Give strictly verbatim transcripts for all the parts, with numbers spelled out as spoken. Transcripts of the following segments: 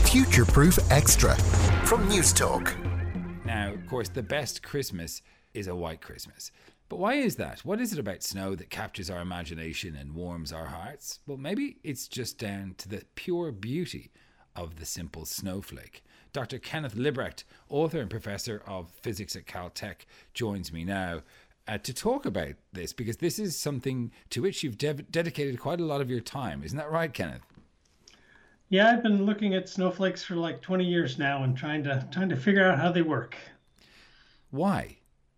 Future-Proof Extra from News Talk. Now, of course, the best Christmas is a white Christmas. But why is that? What is it about snow that captures our imagination and warms our hearts? Well, maybe it's just down to the pure beauty of the simple snowflake. Doctor Kenneth Libbrecht, author and professor of physics at Caltech, joins me now uh, to talk about this, because this is something to which you've de- dedicated quite a lot of your time. Isn't that right, Kenneth? Yeah, I've been looking at snowflakes for like twenty years now and trying to trying to figure out how they work. Why?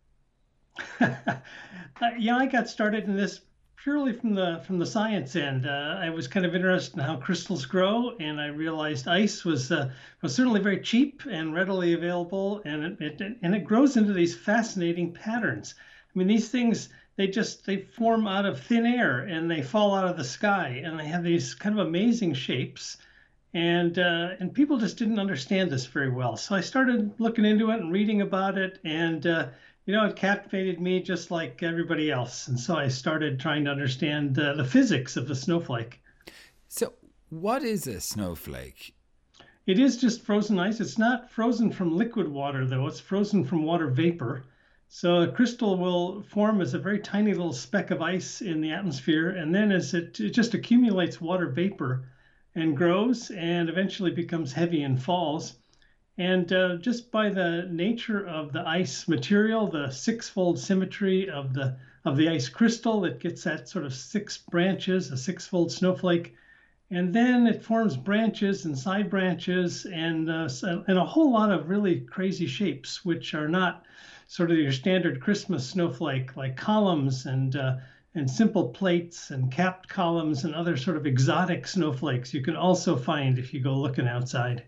uh, yeah, I got started in this purely from the from the science end. Uh, I was kind of interested in how crystals grow, and I realized ice was uh, was certainly very cheap and readily available, and it, it and it grows into these fascinating patterns. I mean, these things, they just they form out of thin air and they fall out of the sky, and they have these kind of amazing shapes. And uh, and people just didn't understand this very well. So I started looking into it and reading about it, and uh, you know, it captivated me just like everybody else. And so I started trying to understand uh, the physics of the snowflake. So what is a snowflake? It is just frozen ice. It's not frozen from liquid water, though. It's frozen from water vapor. So a crystal will form as a very tiny little speck of ice in the atmosphere, and then as it, it just accumulates water vapor and grows and eventually becomes heavy and falls. And uh, just by the nature of the ice material, the six-fold symmetry of the of the ice crystal, it gets that sort of six branches, a six-fold snowflake. And then it forms branches and side branches and, uh, and a whole lot of really crazy shapes, which are not sort of your standard Christmas snowflake, like columns and uh, and simple plates and capped columns and other sort of exotic snowflakes you can also find if you go looking outside.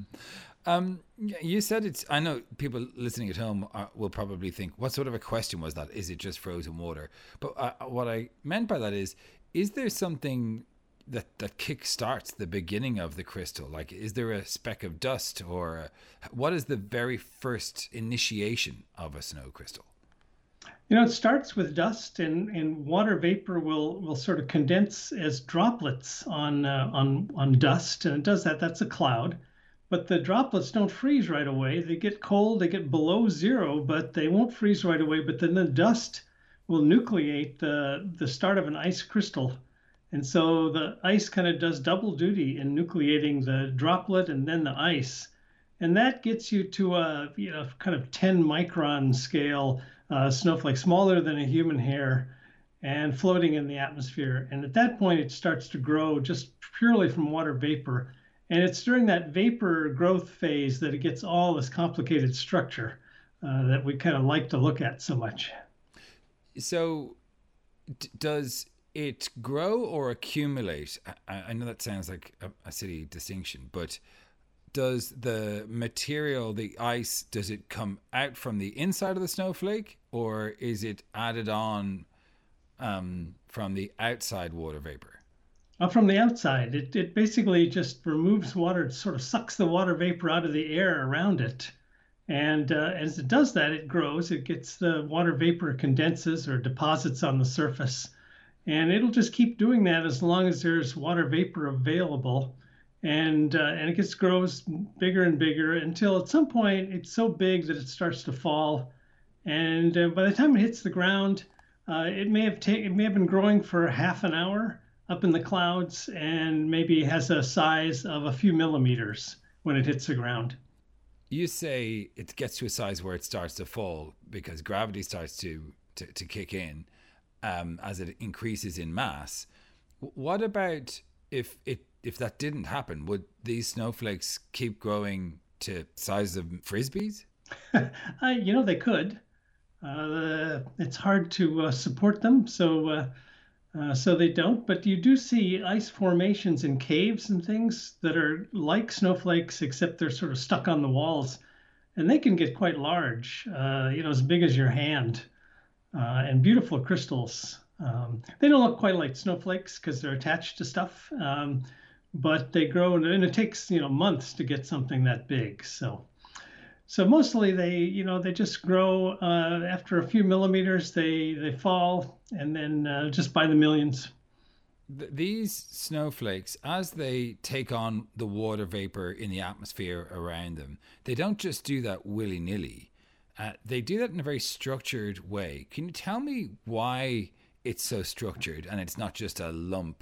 um, you said it's, I know people listening at home are, will probably think, what sort of a question was that? Is it just frozen water? But uh, what I meant by that is, is there something that, that kick-starts the beginning of the crystal? Like, is there a speck of dust, or a, what is the very first initiation of a snow crystal? You know, it starts with dust, and, and water vapor will, will sort of condense as droplets on, uh, on, on dust, and it does that. That's a cloud. But the droplets don't freeze right away. They get cold, they get below zero, but they won't freeze right away. But then the dust will nucleate the, the start of an ice crystal. And so the ice kind of does double duty in nucleating the droplet and then the ice. And that gets you to a, you know, kind of ten micron scale uh, snowflake, smaller than a human hair, and floating in the atmosphere. And at that point, it starts to grow just purely from water vapor. And it's during that vapor growth phase that it gets all this complicated structure uh, that we kind of like to look at so much. So d- does it grow or accumulate? I, I know that sounds like a, a silly distinction, but does the material, the ice, does it come out from the inside of the snowflake, or is it added on um, from the outside water vapor? Uh, from the outside. It, it basically just removes water, it sort of sucks the water vapor out of the air around it. And uh, as it does that, it grows. It gets the water vapor condenses or deposits on the surface. And it'll just keep doing that as long as there's water vapor available. And uh, and it gets grows bigger and bigger until at some point it's so big that it starts to fall. And uh, by the time it hits the ground, uh, it may have taken it may have been growing for half an hour up in the clouds, and maybe has a size of a few millimeters when it hits the ground. You say it gets to a size where it starts to fall because gravity starts to to, to kick in um, as it increases in mass. What about if it if that didn't happen? Would these snowflakes keep growing to size of frisbees? uh, you know, they could. Uh, it's hard to uh, support them, so uh, uh, so they don't. But you do see ice formations in caves and things that are like snowflakes, except they're sort of stuck on the walls, and they can get quite large. Uh, you know, as big as your hand, uh, and beautiful crystals. Um, they don't look quite like snowflakes because they're attached to stuff. Um, but they grow, and it takes, you know, months to get something that big. So, so mostly they, you know, they just grow uh, after a few millimeters, they, they fall, and then uh, just by the millions. th- these snowflakes, as they take on the water vapor in the atmosphere around them, they don't just do that willy-nilly. Uh, they do that in a very structured way. Can you tell me why it's so structured and it's not just a lump?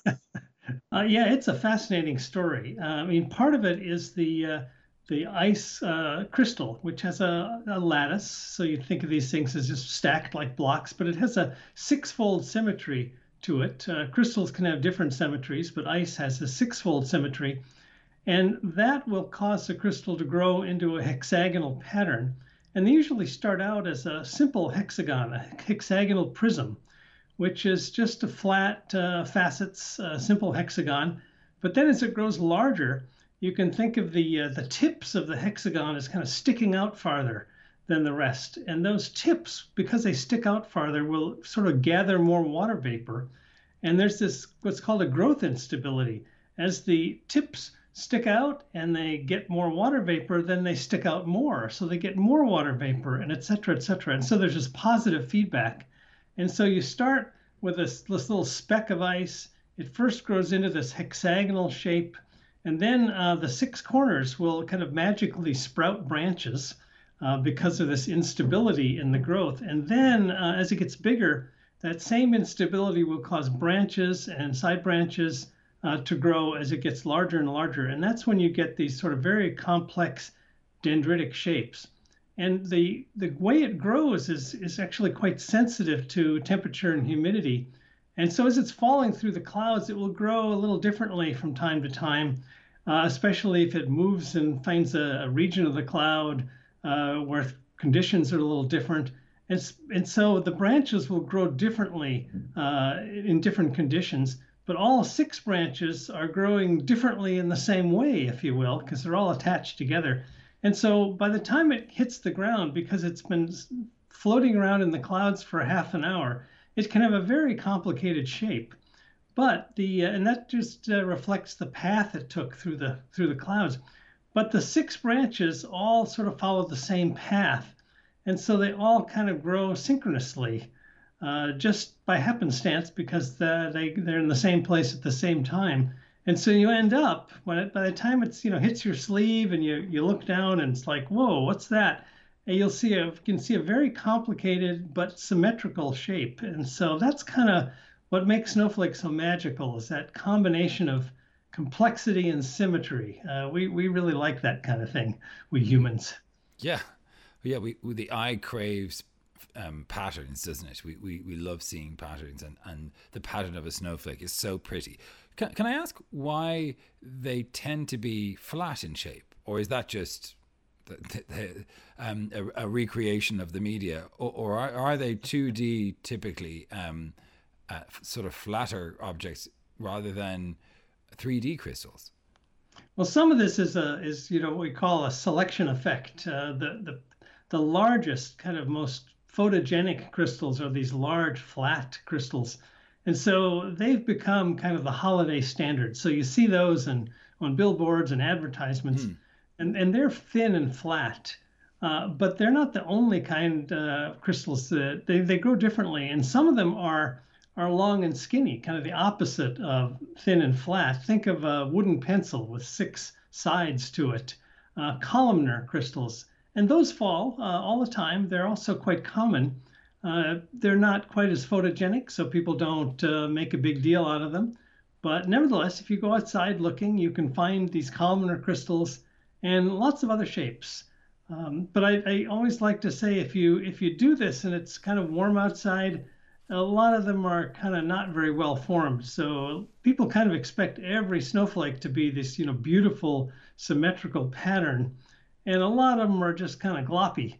Uh, yeah, it's a fascinating story. Uh, I mean, part of it is the uh, the ice uh, crystal, which has a, a lattice. So you think of these things as just stacked like blocks, but it has a six-fold symmetry to it. Uh, crystals can have different symmetries, but ice has a six-fold symmetry, and that will cause the crystal to grow into a hexagonal pattern. And they usually start out as a simple hexagon, a hexagonal prism, which is just a flat uh, facets, uh, simple hexagon. But then as it grows larger, you can think of the, uh, the tips of the hexagon as kind of sticking out farther than the rest. And those tips, because they stick out farther, will sort of gather more water vapor. And there's this, what's called a growth instability. As the tips stick out and they get more water vapor, then they stick out more. So they get more water vapor, and et cetera, et cetera. And so there's this positive feedback. And so you start with this, this little speck of ice. It first grows into this hexagonal shape, and then uh, the six corners will kind of magically sprout branches uh, because of this instability in the growth. And then uh, as it gets bigger, that same instability will cause branches and side branches uh, to grow as it gets larger and larger. And that's when you get these sort of very complex dendritic shapes. And the, the way it grows is, is actually quite sensitive to temperature and humidity. And so as it's falling through the clouds, it will grow a little differently from time to time, uh, especially if it moves and finds a, a region of the cloud uh, where conditions are a little different. And, and so the branches will grow differently uh, in different conditions, but all six branches are growing differently in the same way, if you will, because they're all attached together. And so by the time it hits the ground, because it's been floating around in the clouds for half an hour, it can have a very complicated shape. But the uh, and that just uh, reflects the path it took through the through the clouds. But the six branches all sort of follow the same path, and so they all kind of grow synchronously, uh, just by happenstance, because the, they they're in the same place at the same time. And so you end up, when it, by the time it's, you know, hits your sleeve and you, you look down and it's like, whoa, what's that? And you'll see a, you can see a very complicated but symmetrical shape. And so that's kind of what makes snowflakes so magical, is that combination of complexity and symmetry. Uh, we, we really like that kind of thing, we humans. Yeah. Yeah, we, we the eye craves um, patterns, doesn't it? We, we we love seeing patterns, and, and the pattern of a snowflake is so pretty. Can, can I ask why they tend to be flat in shape? Or is that just the, the, the, um, a, a recreation of the media? Or, or are, are they two D typically um, uh, sort of flatter objects rather than three D crystals? Well, some of this is a is you know what we call a selection effect. Uh, the the the largest, kind of most photogenic crystals are these large flat crystals, and so they've become kind of the holiday standard. So you see those in, on billboards and advertisements, mm. and and they're thin and flat, uh, but they're not the only kind of uh, crystals that they they grow differently, and some of them are. are long and skinny, kind of the opposite of thin and flat. Think of a wooden pencil with six sides to it, uh, columnar crystals. And those fall uh, all the time. They're also quite common. Uh, they're not quite as photogenic, so people don't uh, make a big deal out of them. But nevertheless, if you go outside looking, you can find these columnar crystals and lots of other shapes. Um, but I, I always like to say, if you if you do this and it's kind of warm outside, a lot of them are kind of not very well formed. So people kind of expect every snowflake to be this, you know, beautiful symmetrical pattern. And a lot of them are just kind of gloppy.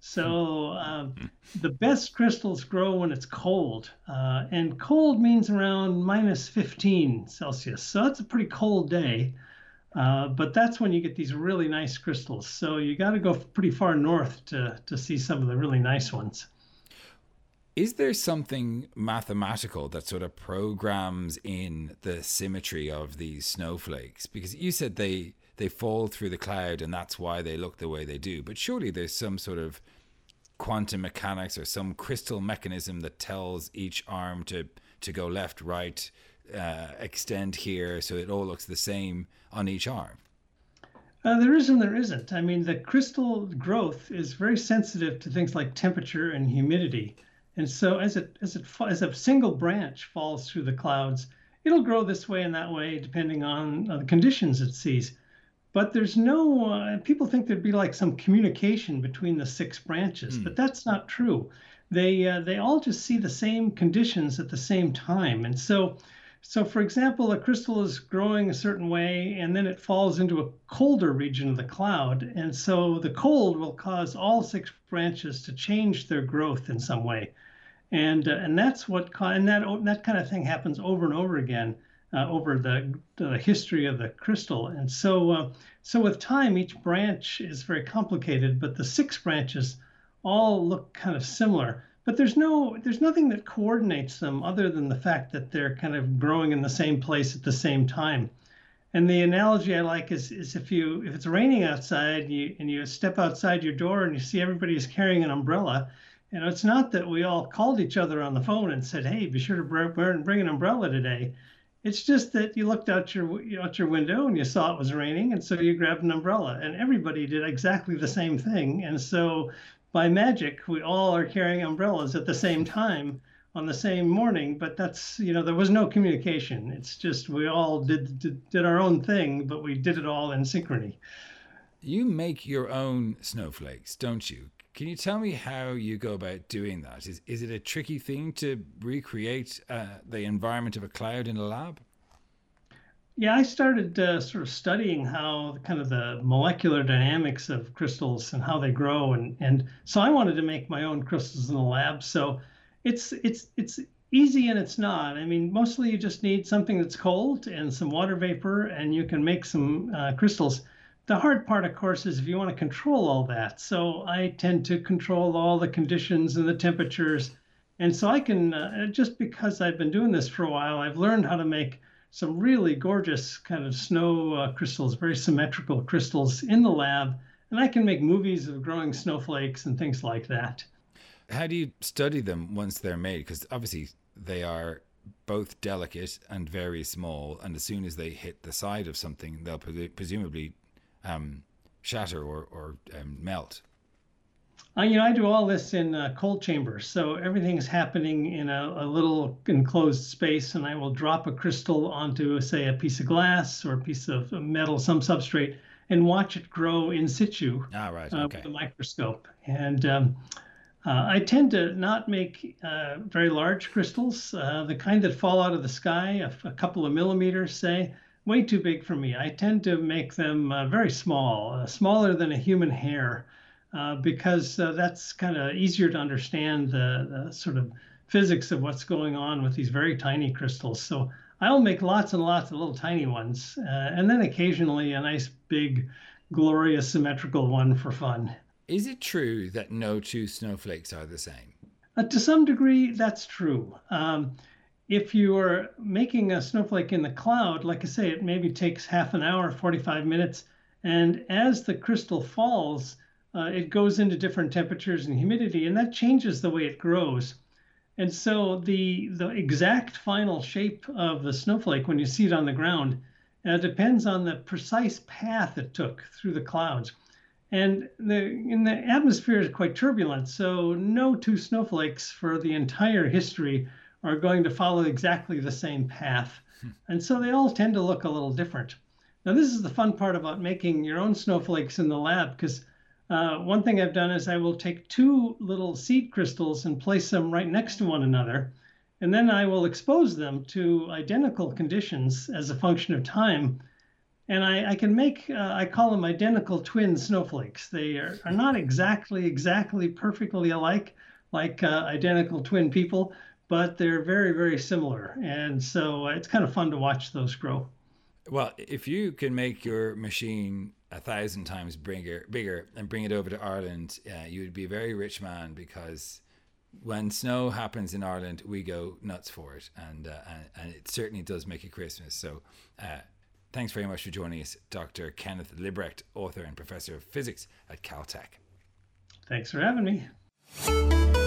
So uh, the best crystals grow when it's cold. Uh, and cold means around minus fifteen Celsius. So it's a pretty cold day. Uh, but that's when you get these really nice crystals. So you got to go pretty far north to, to see some of the really nice ones. Is there something mathematical that sort of programs in the symmetry of these snowflakes? Because you said they they fall through the cloud and that's why they look the way they do. But surely there's some sort of quantum mechanics or some crystal mechanism that tells each arm to, to go left, right, uh, extend here so it all looks the same on each arm? Uh, there is and there isn't. I mean, the crystal growth is very sensitive to things like temperature and humidity. And so as it as it as a single branch falls through the clouds, it'll grow this way and that way depending on uh, the conditions it sees. But there's no, uh, people think there'd be like some communication between the six branches, mm. but that's not true. They uh, they all just see the same conditions at the same time. And so, so for example, a crystal is growing a certain way, and then it falls into a colder region of the cloud. And so the cold will cause all six branches to change their growth in some way. And uh, and that's what, and that, that kind of thing happens over and over again. Uh, over the, the history of the crystal. And so uh, so with time, each branch is very complicated, but the six branches all look kind of similar. But there's no there's nothing that coordinates them other than the fact that they're kind of growing in the same place at the same time. And the analogy I like is, is if you if it's raining outside you, and you step outside your door and you see everybody's carrying an umbrella, you know, it's not that we all called each other on the phone and said, hey, be sure to bring, bring an umbrella today. It's just that you looked out your out your window and you saw it was raining, and so you grabbed an umbrella. And everybody did exactly the same thing. And so by magic, we all are carrying umbrellas at the same time on the same morning. But that's, you know, there was no communication. It's just we all did did, did our own thing, but we did it all in synchrony. You make your own snowflakes, don't you? Can you tell me how you go about doing that? Is is it a tricky thing to recreate uh, the environment of a cloud in a lab? Yeah, I started uh, sort of studying how kind of the molecular dynamics of crystals and how they grow, and and so I wanted to make my own crystals in the lab. So it's it's it's easy and it's not. I mean, mostly you just need something that's cold and some water vapor, and you can make some uh, crystals. The hard part, of course, is if you want to control all that. So I tend to control all the conditions and the temperatures. And so I can, uh, just because I've been doing this for a while, I've learned how to make some really gorgeous kind of snow uh, crystals, very symmetrical crystals in the lab. And I can make movies of growing snowflakes and things like that. How do you study them once they're made? Because obviously they are both delicate and very small. And as soon as they hit the side of something, they'll pre- presumably Um, shatter or, or um, melt. Uh, you know, I do all this in uh, cold chambers. So everything's happening in a, a little enclosed space, and I will drop a crystal onto, say, a piece of glass or a piece of metal, some substrate, and watch it grow in situ ah, right. uh, okay. with a microscope. And um, uh, I tend to not make uh, very large crystals, uh, the kind that fall out of the sky, a, a couple of millimeters, say. Way too big for me. I tend to make them uh, very small, uh, smaller than a human hair, uh, because uh, that's kind of easier to understand the, the sort of physics of what's going on with these very tiny crystals. So I'll make lots and lots of little tiny ones, uh, and then occasionally a nice big, glorious, symmetrical one for fun. Is it true that no two snowflakes are the same? Uh, to some degree, that's true. Um, If you are making a snowflake in the cloud, like I say, it maybe takes half an hour, forty-five minutes. And as the crystal falls, uh, it goes into different temperatures and humidity, and that changes the way it grows. And so the, the exact final shape of the snowflake, when you see it on the ground, uh, depends on the precise path it took through the clouds. And the, in the atmosphere is quite turbulent, so no two snowflakes for the entire history are going to follow exactly the same path. And so they all tend to look a little different. Now, this is the fun part about making your own snowflakes in the lab, because uh, one thing I've done is I will take two little seed crystals and place them right next to one another. And then I will expose them to identical conditions as a function of time. And I, I can make, uh, I call them identical twin snowflakes. They are, are not exactly, exactly perfectly alike, like uh, identical twin people, but they're very, very similar. And so it's kind of fun to watch those grow. Well, if you can make your machine a thousand times bigger, bigger and bring it over to Ireland, uh, you would be a very rich man, because when snow happens in Ireland, we go nuts for it. And, uh, and, and it certainly does make it Christmas. So uh, thanks very much for joining us, Doctor Kenneth Libbrecht, author and professor of physics at Caltech. Thanks for having me.